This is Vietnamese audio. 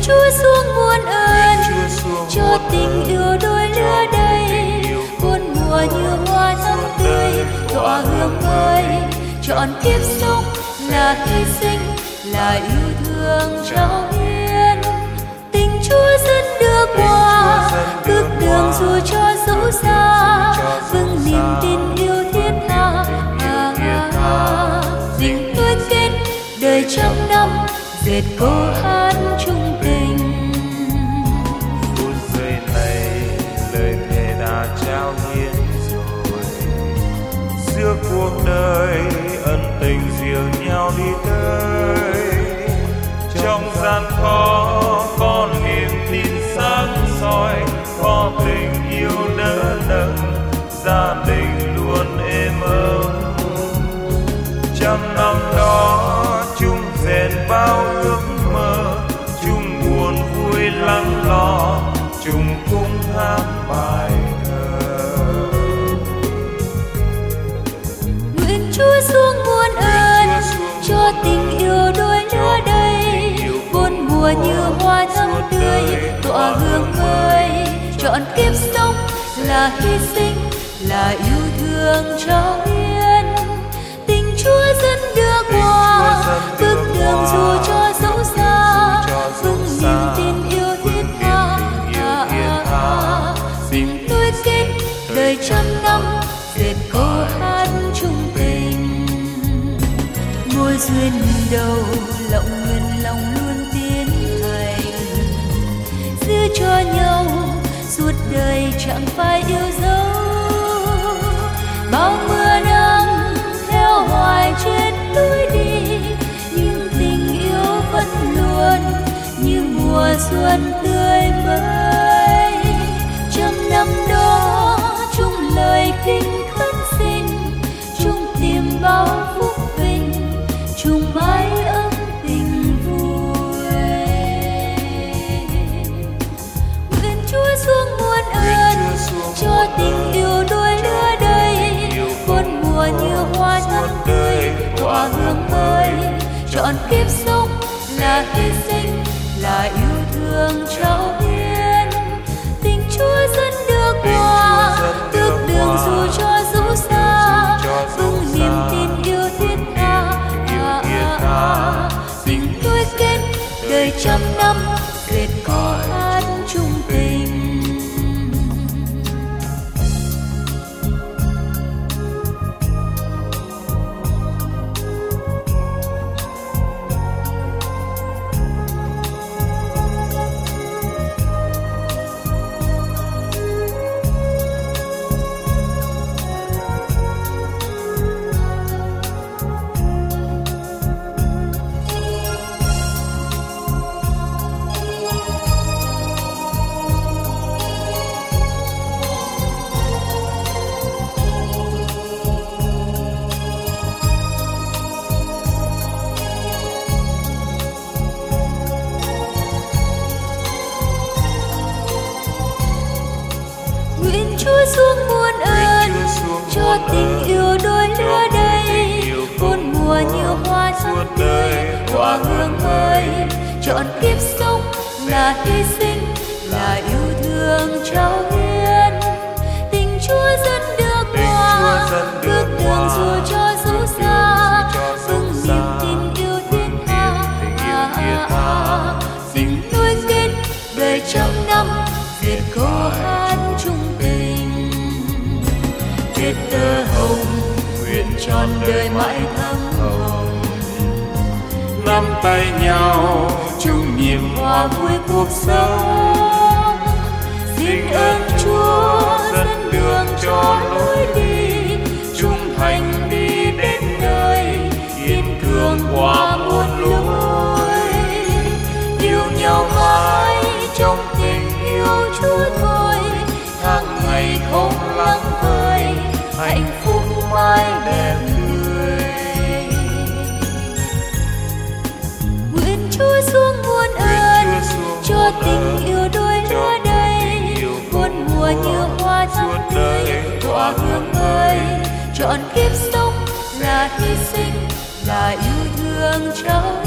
Chúa xuống muôn ơn cho tình yêu đôi lứa đầy, muôn mùa như hoa thắm tươi tỏa hương mới. Chọn kiếp sống là hy sinh, là yêu thương trao hiến. Tình Chúa dẫn đưa qua bước đường dù cho dẫu xa, vững niềm tin yêu thiết tha. Tình nối kết đời trăm năm, dệt câu hát chung tình. Phút giây này lời thề đã trao hiến rồi, giữa cuộc đời ân tình dìu nhau đi tới. Trong gian khó có niềm tin sáng soi, có tình yêu đỡ nâng, gia đình luôn êm ấm. Trăm năm đó chung rèn bao ước mơ, chung buồn vui lắng lo, chung cung hát bài thơ. Nguyện Chúa xuống muôn ơn cho tình yêu đôi lứa đầy, muôn mùa như hoa thắm tươi tỏa hương mới. Chọn kiếp sống là hy sinh, là yêu thương trao hiến. Tình Chúa dẫn đưa qua bước đường dù cho dẫu xa, vững niềm tin yêu thiết tha. Tình nối kết đời trăm năm, dệt câu hát chung tình. Môi duyên đầu lộng nguyện lòng luôn tiến thành, giữ cho nhau suốt đời chẳng phải yêu dấu. Bao mưa nắng theo hoài trên lối đi, nhưng tình yêu vẫn luôn như mùa xuân tươi mới. Trăm năm đó chung lời kinh khấn xin, chung tìm bao phúc vinh, chung mái ấm tình vui. Nguyện Chúa xuống muôn ơn cho tình yêu đôi lứa đầy, muôn mùa như hoa thắm tươi tỏa hương mới. Chọn kiếp sống là hy sinh, là yêu thương trao hiến. Tình Chúa dẫn đưa qua bước đường dù cho dẫu xa, vững niềm tin yêu thiết tha. Tình nối kết đời trăm năm, dệt câu hát chung tình. Nguyện Chúa xuống muôn ơn cho tình yêu đôi lứa đầy, muôn mùa như hoa thắm tươi tỏa hương mới. Chọn kiếp sống là hy sinh, là yêu thương trao hiến. Tình Chúa dẫn đưa qua bước đường dù cho dẫu xa, vững niềm tin yêu thiết tha. Tình nối kết đời trăm năm, dệt câu hát chung tình. Kết tơ hồng nguyện trọn đời mãi thắm hồng, nắm tay nhau chung niềm hoa vui cuộc sống. Xin ơn Chúa dẫn đường cho lối đi, trung thành đi đến nơi, kiên cường qua muôn lối. Yêu nhau mãi trong tình yêu Chúa thôi, tháng ngày không lắng vơi, hạnh phúc mãi đẹp tươi. Nguyện Chúa xuống muôn ơn cho tình yêu đôi lứa đầy, muôn mùa như hoa thắm tươi tỏa hương mới. Chọn kiếp sống là hy sinh, là yêu thương trao